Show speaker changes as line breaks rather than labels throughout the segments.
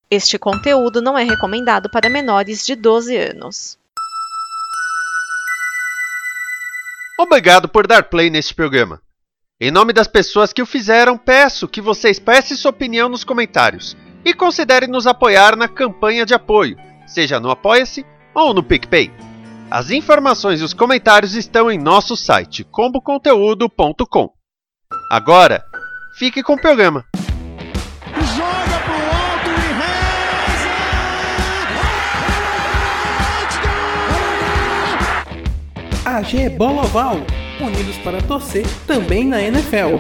Este conteúdo não é recomendado para menores de 12 anos.
Obrigado por dar play neste programa. Em nome das pessoas que o fizeram, peço que você expresse sua opinião nos comentários e considere nos apoiar na campanha de apoio, seja no Apoia-se ou no PicPay. As informações e os comentários estão em nosso site, comboconteúdo.com. Agora, fique com o programa.
Joga pro alto e reza!
AG Bola Oval, unidos para torcer também na NFL.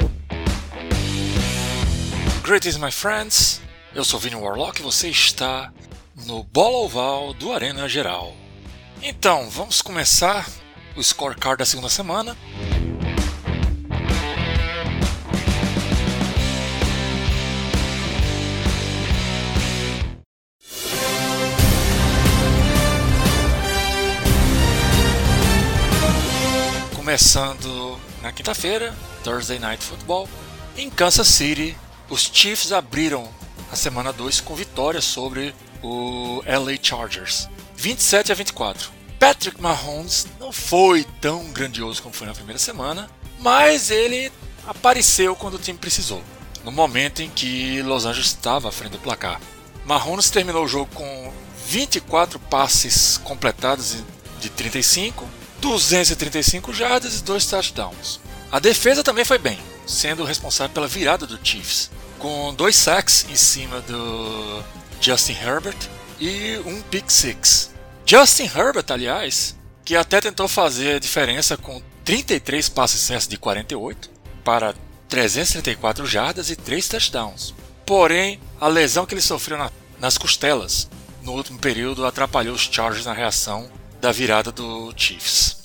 Greetings, my friends. Eu sou Vini Warlock e você está no Bola Oval do Arena Geral. Então, vamos começar o scorecard da segunda semana. Começando na quinta-feira, Thursday Night Football, em Kansas City, os Chiefs abriram a semana 2 com vitória sobre o LA Chargers, 27-24. Patrick Mahomes não foi tão grandioso como foi na primeira semana, mas ele apareceu quando o time precisou, no momento em que Los Angeles estava à frente do placar. Mahomes terminou o jogo com 24 passes completados de 35, 235 jardas e 2 touchdowns. A defesa também foi bem, sendo responsável pela virada do Chiefs, com 2 sacks em cima do Justin Herbert e um pick six. Justin Herbert, aliás, que até tentou fazer a diferença com 33 passes certos de 48 para 334 jardas e 3 touchdowns. Porém, a lesão que ele sofreu nas costelas no último período atrapalhou os Chargers na reação da virada do Chiefs.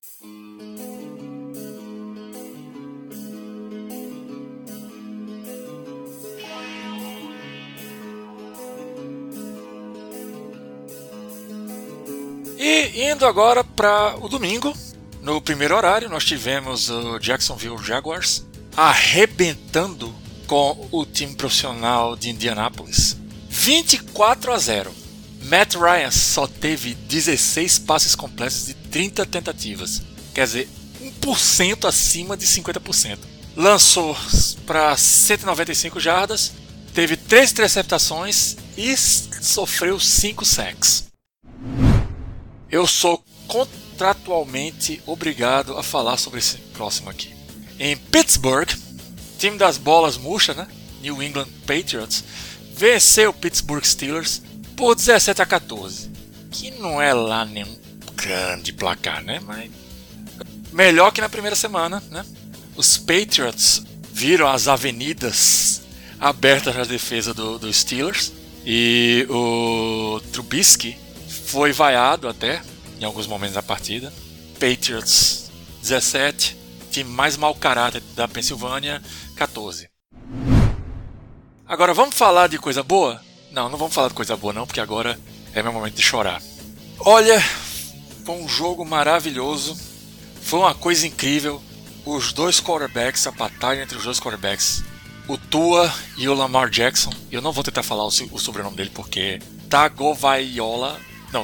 E indo agora para o domingo, no primeiro horário, nós tivemos o Jacksonville Jaguars arrebentando com o time profissional de Indianápolis, 24-0. Matt Ryan só teve 16 passes completos de 30 tentativas, quer dizer, 1% acima de 50%. Lançou para 195 jardas, teve 3 interceptações e sofreu 5 sacks. Eu sou contratualmente obrigado a falar sobre esse próximo aqui. Em Pittsburgh, time das bolas murchas, né? New England Patriots, venceu o Pittsburgh Steelers por 17-14. Que não é lá nenhum grande placar, né? Mas melhor que na primeira semana, né? Os Patriots viram as avenidas abertas na defesa do Steelers. E o Trubisky foi vaiado até em alguns momentos da partida. Patriots 17, time mais mau caráter da Pensilvânia 14. Agora vamos falar de coisa boa? Não vamos falar de coisa boa não, porque agora é meu momento de chorar. Olha, foi um jogo maravilhoso, foi uma coisa incrível. Os dois quarterbacks, a batalha entre os dois quarterbacks, o Tua e o Lamar Jackson. Eu não vou tentar falar o sobrenome dele porque Tagovailoa.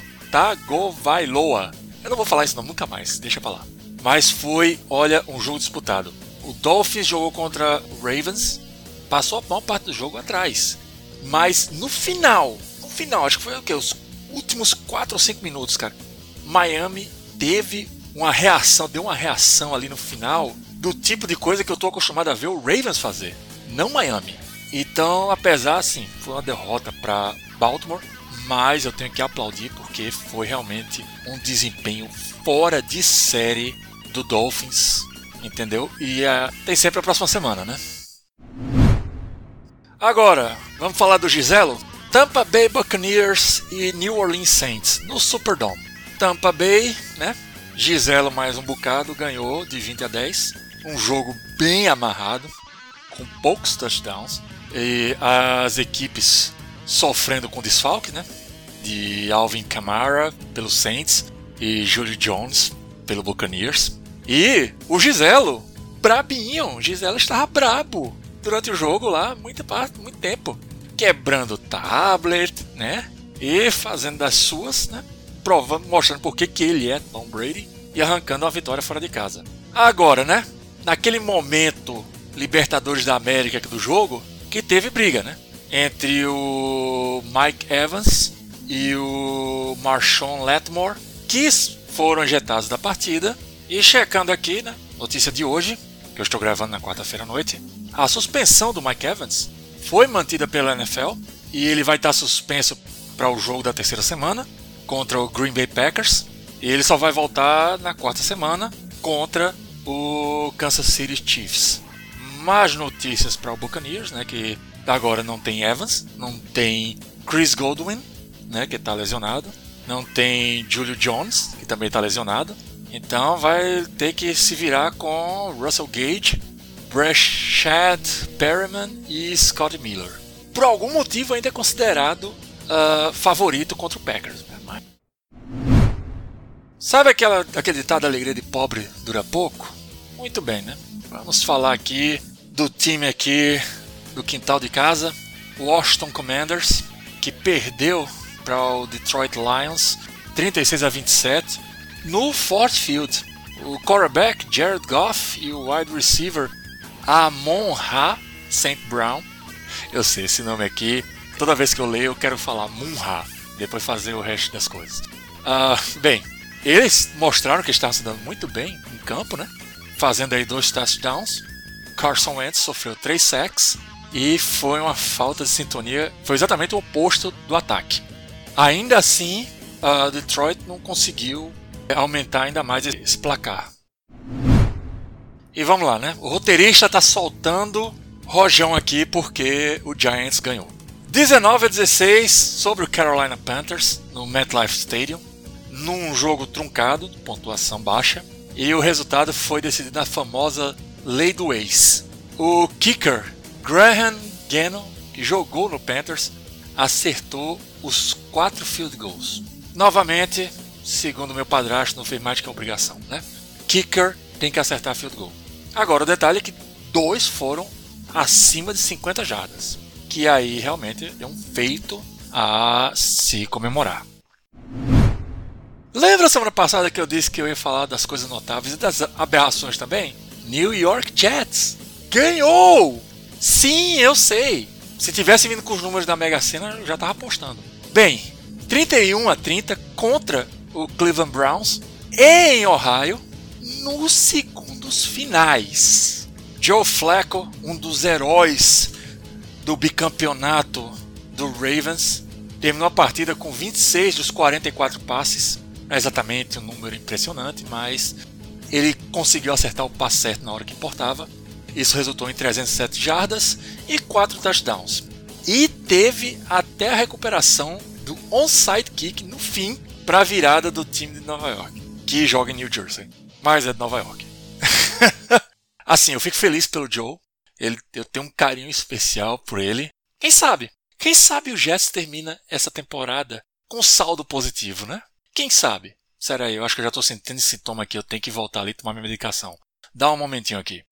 Eu não vou falar isso não, nunca mais, deixa pra lá. Mas foi, olha, um jogo disputado. O Dolphins jogou contra o Ravens, passou a maior parte do jogo atrás. Mas no final, acho que foi o quê? Os últimos 4 ou 5 minutos, cara. Miami deu uma reação ali no final do tipo de coisa que eu tô acostumado a ver o Ravens fazer, não Miami. Então, apesar, assim, foi uma derrota para Baltimore, mas eu tenho que aplaudir porque foi realmente um desempenho fora de série do Dolphins, entendeu? E tem sempre a próxima semana, né? Agora, vamos falar do Giselo? Tampa Bay Buccaneers e New Orleans Saints no Superdome. Tampa Bay, né? Giselo mais um bocado, ganhou de 20-10. Um jogo bem amarrado, com poucos touchdowns. E as equipes sofrendo com desfalque, né? De Alvin Kamara pelo Saints e Julio Jones pelo Buccaneers. E o Giselo, brabinho, o Giselo estava brabo durante o jogo lá, muito tempo. quebrando tablet, né? E fazendo das suas, né? Provando, mostrando por que ele é Tom Brady e arrancando uma vitória fora de casa. Agora, né? Naquele momento Libertadores da América do jogo, que teve briga, né? Entre o Mike Evans e o Marshawn Lattimore, que foram ejetados da partida. E checando aqui, né? Notícia de hoje, que eu estou gravando na quarta-feira à noite, a suspensão do Mike Evans foi mantida pela NFL e ele vai estar suspenso para o jogo da terceira semana contra o Green Bay Packers. E ele só vai voltar na quarta semana contra o Kansas City Chiefs. Mais notícias para o Buccaneers, né, que agora não tem Evans, não tem Chris Godwin, né, que está lesionado, não tem Julio Jones, que também está lesionado. Então vai ter que se virar com Russell Gage, Brashad Perriman e Scotty Miller. Por algum motivo ainda é considerado favorito contra o Packers. Sabe aquele ditado, alegria de pobre dura pouco? Muito bem, né? Vamos falar aqui do time aqui do quintal de casa, Washington Commanders, que perdeu para o Detroit Lions 36-27 no Ford Field. O quarterback Jared Goff e o wide receiver Amon-Ra St. Brown. Eu sei esse nome aqui, toda vez que eu leio eu quero falar Mun-Ra, depois fazer o resto das coisas. Bem, eles mostraram que estavam se dando muito bem em campo, né? Fazendo aí 2 touchdowns. Carson Wentz sofreu 3 sacks e foi uma falta de sintonia. Foi exatamente o oposto do ataque. Ainda assim, Detroit não conseguiu aumentar ainda mais esse placar. E vamos lá, né? O roteirista está soltando rojão aqui porque o Giants ganhou. 19-16 sobre o Carolina Panthers no MetLife Stadium, num jogo truncado, pontuação baixa, e o resultado foi decidido na famosa lei do ex. O kicker Graham Gano, que jogou no Panthers, acertou os 4 field goals. Novamente, segundo meu padrasto, não fez mais que obrigação, né? Kicker tem que acertar field goal. Agora o detalhe é que 2 foram acima de 50 jardas, que aí realmente é um feito a se comemorar. Lembra semana passada que eu disse que eu ia falar das coisas notáveis e das aberrações também? New York Jets ganhou! Sim, eu sei. Se tivesse vindo com os números da Mega Sena, eu já estava apostando. Bem, 31-30 contra o Cleveland Browns em Ohio nos segundos finais. Joe Flacco, um dos heróis do bicampeonato do Ravens, terminou a partida com 26 dos 44 passes. Não é exatamente um número impressionante, mas ele conseguiu acertar o passe certo na hora que importava. Isso resultou em 307 jardas e 4 touchdowns. E teve até a recuperação do onside kick no fim para a virada do time de Nova York, que joga em New Jersey, mas é de Nova York. Assim, eu fico feliz pelo Joe. Eu tenho um carinho especial por ele. Quem sabe o Jets termina essa temporada com saldo positivo, né? Quem sabe? Sério aí, eu acho que eu já estou sentindo esse sintoma aqui. Eu tenho que voltar ali e tomar minha medicação. Dá um momentinho aqui.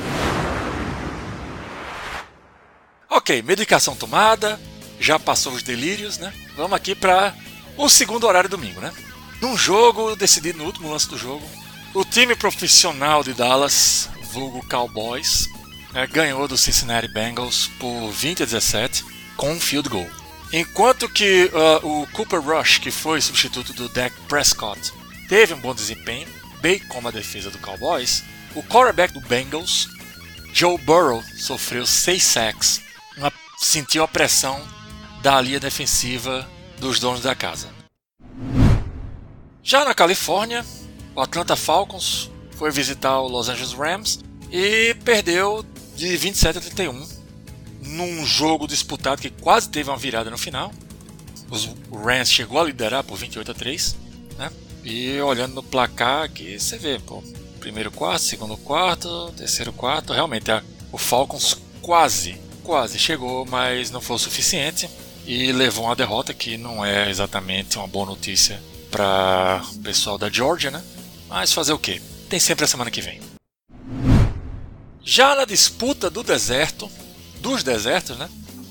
Ok, medicação tomada. Já passou os delírios, né? Vamos aqui para o segundo horário domingo, né? Num jogo decidido no último lance do jogo, o time profissional de Dallas, vulgo Cowboys, ganhou do Cincinnati Bengals por 20-17 com um field goal. Enquanto que o Cooper Rush, que foi substituto do Dak Prescott, teve um bom desempenho, bem como a defesa do Cowboys, o quarterback do Bengals, Joe Burrow, sofreu 6 sacks, sentiu a pressão da linha defensiva dos donos da casa. Já na Califórnia, o Atlanta Falcons foi visitar o Los Angeles Rams e perdeu de 27-31 num jogo disputado que quase teve uma virada no final. O Rams chegou a liderar por 28-3, né? E olhando no placar aqui, você vê, pô, primeiro quarto, segundo quarto, terceiro quarto, realmente o Falcons quase chegou, mas não foi o suficiente e levou uma derrota que não é exatamente uma boa notícia para o pessoal da Georgia, né? Mas fazer o quê? Tem sempre a semana que vem. Já na disputa dos desertos, né?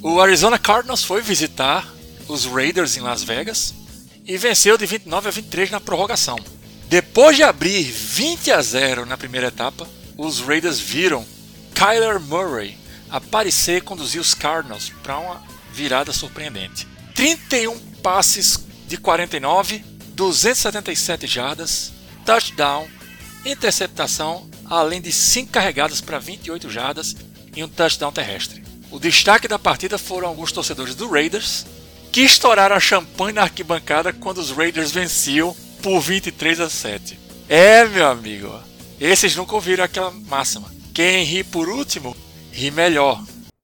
O Arizona Cardinals foi visitar os Raiders em Las Vegas e venceu de 29-23 na prorrogação. Depois de abrir 20-0 na primeira etapa, os Raiders viram Kyler Murray aparecer e conduzir os Cardinals para uma virada surpreendente. 31 passes de 49, 277 jardas, touchdown, interceptação, além de 5 carregadas para 28 jardas e um touchdown terrestre. O destaque da partida foram alguns torcedores do Raiders que estouraram a champanhe na arquibancada quando os Raiders venciam por 23-7. Meu amigo, esses nunca ouviram aquela máxima: quem ri por último, ri melhor.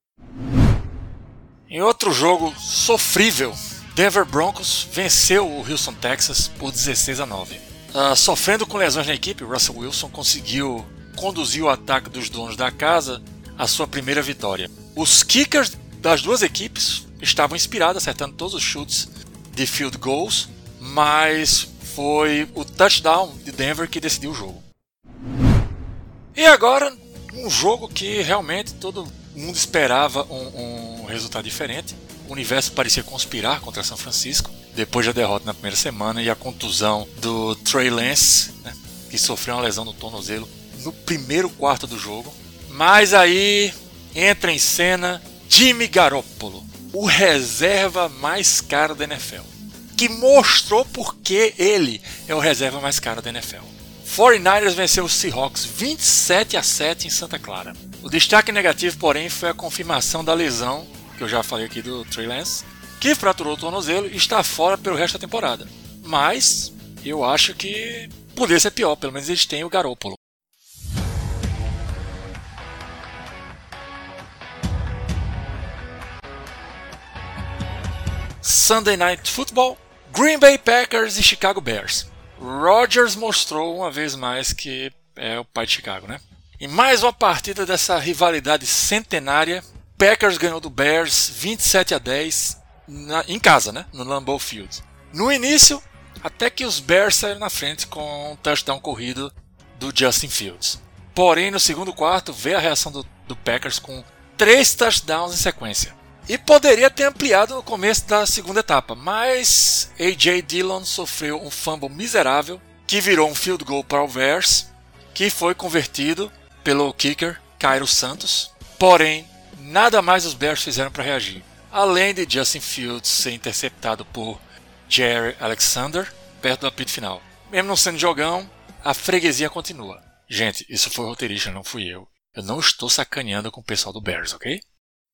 Em outro jogo sofrível, Denver Broncos venceu o Houston Texans por 16-9. Sofrendo com lesões na equipe, Russell Wilson conseguiu conduzir o ataque dos donos da casa à sua primeira vitória. Os kickers das duas equipes estavam inspirados, acertando todos os chutes de field goals, mas foi o touchdown de Denver que decidiu o jogo. E agora, um jogo que realmente todo mundo esperava um resultado diferente. O universo parecia conspirar contra São Francisco, depois da derrota na primeira semana e a contusão do Trey Lance, né, que sofreu uma lesão no tornozelo no primeiro quarto do jogo. Mas aí entra em cena Jimmy Garoppolo, o reserva mais caro da NFL, que mostrou porque ele é o reserva mais caro da NFL. 49ers venceu os Seahawks 27-7 em Santa Clara. O destaque negativo, porém, foi a confirmação da lesão, que eu já falei aqui, do Trey Lance, que fraturou o tornozelo e está fora pelo resto da temporada. Mas eu acho que poderia ser pior, pelo menos eles têm o Garoppolo. Sunday Night Football, Green Bay Packers e Chicago Bears. Rodgers mostrou uma vez mais que é o pai de Chicago, né? Em mais uma partida dessa rivalidade centenária, Packers ganhou do Bears 27-10 em casa, né? No Lambeau Field. No início, até que os Bears saíram na frente com um touchdown corrido do Justin Fields. Porém, no segundo quarto, veio a reação do Packers com 3 touchdowns em sequência. E poderia ter ampliado no começo da segunda etapa, mas A.J. Dillon sofreu um fumble miserável que virou um field goal para o Bears, que foi convertido pelo kicker Cairo Santos. Porém, nada mais os Bears fizeram para reagir, além de Justin Fields ser interceptado por Jerry Alexander perto do apito final. Mesmo não sendo jogão, a freguesia continua. Gente, isso foi o roteirista, não fui eu. Eu não estou sacaneando com o pessoal do Bears, ok?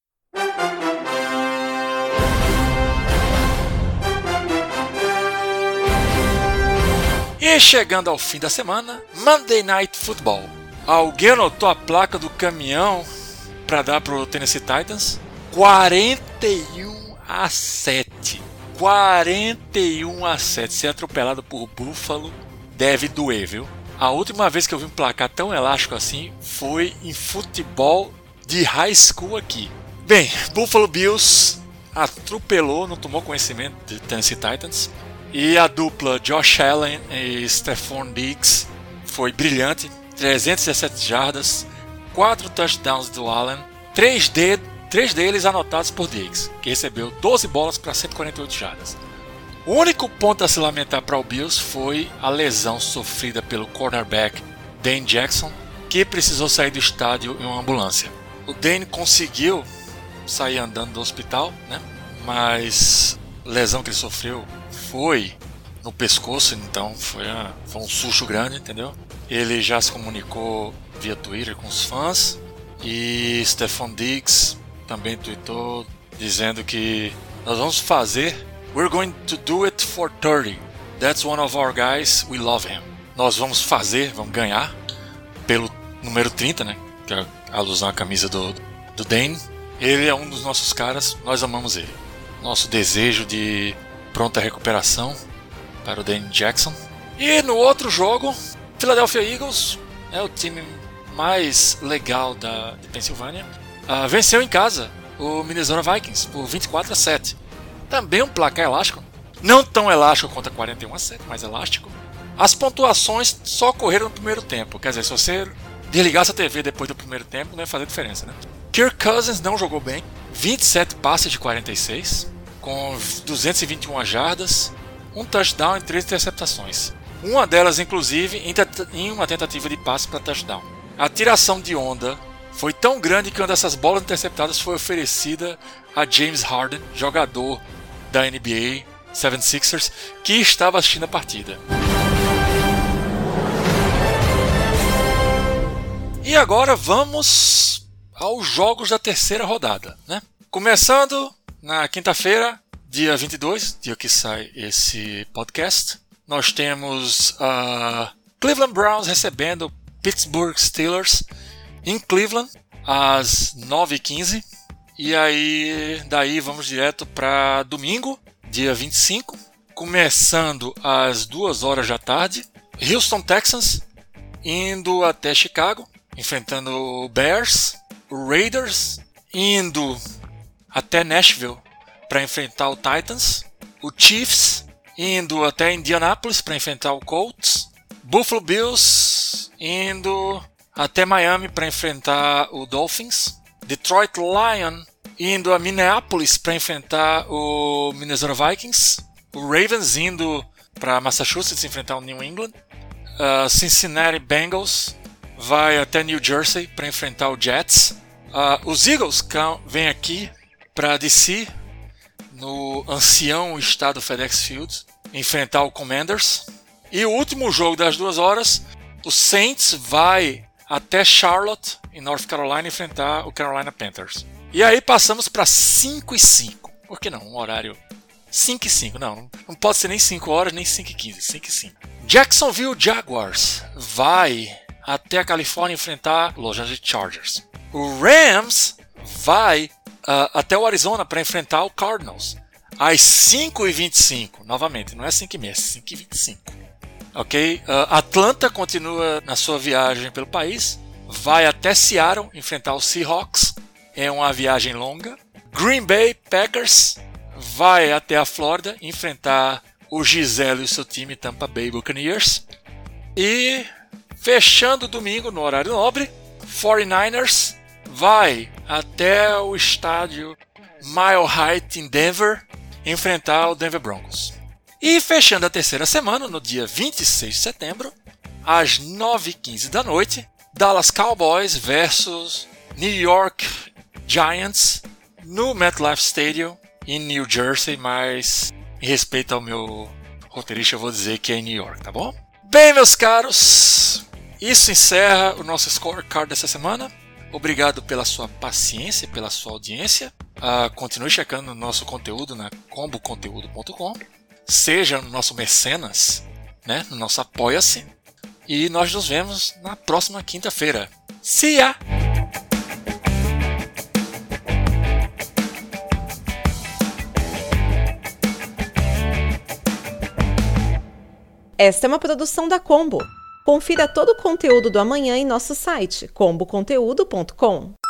E chegando ao fim da semana, Monday Night Football. Alguém anotou a placa do caminhão para dar pro Tennessee Titans? 41-7. 41-7. Ser atropelado por Buffalo deve doer, viu? A última vez que eu vi um placar tão elástico assim foi em futebol de high school aqui. Bem, Buffalo Bills atropelou, não tomou conhecimento de Tennessee Titans. E a dupla Josh Allen e Stephon Diggs foi brilhante. 317 jardas, 4 touchdowns do Allen, 3 deles anotados por Diggs, que recebeu 12 bolas para 148 jardas. O único ponto a se lamentar para o Bills foi a lesão sofrida pelo cornerback Dane Jackson, que precisou sair do estádio em uma ambulância. O Dane conseguiu sair andando do hospital, né? Mas a lesão que ele sofreu foi no pescoço, então foi um susto grande, entendeu? Ele já se comunicou via Twitter com os fãs e Stephon Diggs também tweetou dizendo que nós vamos fazer, we're going to do it for 30. That's one of our guys, we love him. Nós vamos ganhar pelo número 30, né? Que é a alusão à camisa do Dane. Ele é um dos nossos caras, nós amamos ele. Nosso desejo de pronta recuperação para o Dane Jackson. E no outro jogo, Philadelphia Eagles, o time mais legal de Pensilvânia, venceu em casa o Minnesota Vikings por 24-7. Também um placar elástico, não tão elástico quanto a 41-7, mas elástico. As pontuações só ocorreram no primeiro tempo, quer dizer, se você desligasse a TV depois do primeiro tempo, não ia fazer diferença, né? Kirk Cousins não jogou bem, 27 passes de 46, com 221 jardas, um touchdown e 3 interceptações. Uma delas, inclusive, em uma tentativa de passe para touchdown. A tiração de onda foi tão grande que uma dessas bolas interceptadas foi oferecida a James Harden, jogador da NBA 76ers, que estava assistindo a partida. E agora vamos aos jogos da terceira rodada, né? Começando na quinta-feira, dia 22, dia que sai esse podcast, nós temos Cleveland Browns recebendo Pittsburgh Steelers em Cleveland às 9h15. E aí, daí vamos direto para domingo, dia 25, começando às 2h da tarde. Houston Texans indo até Chicago, enfrentando o Bears. O Raiders indo até Nashville para enfrentar o Titans. O Chiefs indo até Indianapolis para enfrentar o Colts. Buffalo Bills indo até Miami para enfrentar o Dolphins. Detroit Lions indo a Minneapolis para enfrentar o Minnesota Vikings. O Ravens indo para Massachusetts enfrentar o New England. Cincinnati Bengals vai até New Jersey para enfrentar o Jets. Os Eagles vêm aqui para DC, no ancião estado FedEx Field, enfrentar o Commanders. E o último jogo das 2h, o Saints vai até Charlotte, em North Carolina, enfrentar o Carolina Panthers. E aí passamos para 5h05. Por que não? Um horário 5h05. Não pode ser nem 5h, nem 5h15. 5h05. Jacksonville Jaguars vai até a Califórnia enfrentar o Los Angeles Chargers. O Rams vai até o Arizona para enfrentar o Cardinals às 5h25. Novamente, não é 5h30, é 5h25. Ok? Atlanta continua na sua viagem pelo país. Vai até Seattle enfrentar o Seahawks. É uma viagem longa. Green Bay Packers vai até a Flórida enfrentar o Gisele e o seu time Tampa Bay Buccaneers. E fechando o domingo no horário nobre, 49ers vai até o estádio Mile High em Denver enfrentar o Denver Broncos. E fechando a terceira semana, no dia 26 de setembro, às 9h15 da noite, Dallas Cowboys versus New York Giants no MetLife Stadium em New Jersey, mas em respeito ao meu roteirista eu vou dizer que é em New York, tá bom? Bem, meus caros, isso encerra o nosso scorecard dessa semana. Obrigado pela sua paciência, pela sua audiência. Continue checando o nosso conteúdo na comboconteúdo.com. Seja no nosso mecenas, né, no nosso apoia-se. E nós nos vemos na próxima quinta-feira. See ya!
Esta é uma produção da Combo. Confira todo o conteúdo do amanhã em nosso site comboconteúdo.com.